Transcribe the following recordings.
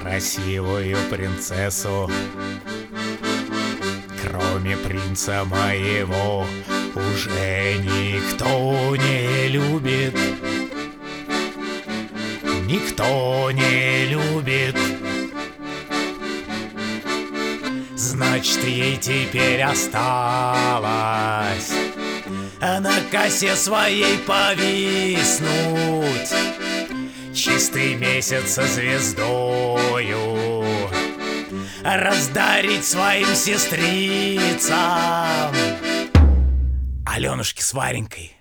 красивую принцессу. Кроме принца моего уже никто не любит. Никто не любит. Значит, ей теперь осталось на косе своей повиснуть, чистый месяц со звездою раздарить своим сестрицам, Аленушке с Варенькой.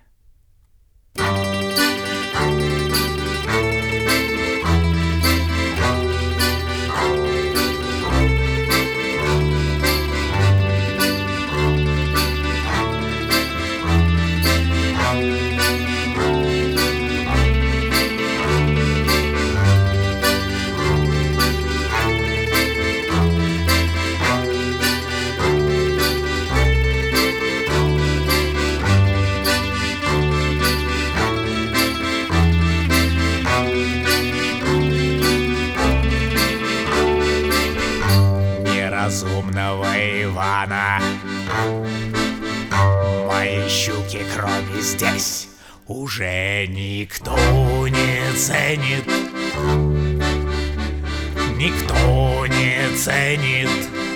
Разумного Ивана мои щуки, кроме здесь, уже никто не ценит. Никто не ценит.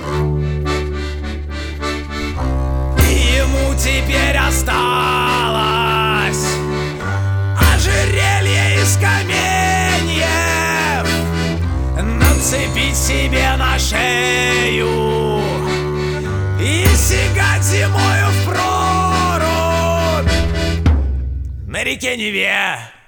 И ему теперь осталось ожерелье из каменьев нацепить себе на шею и сигать зимою в прорубь на реке Неве.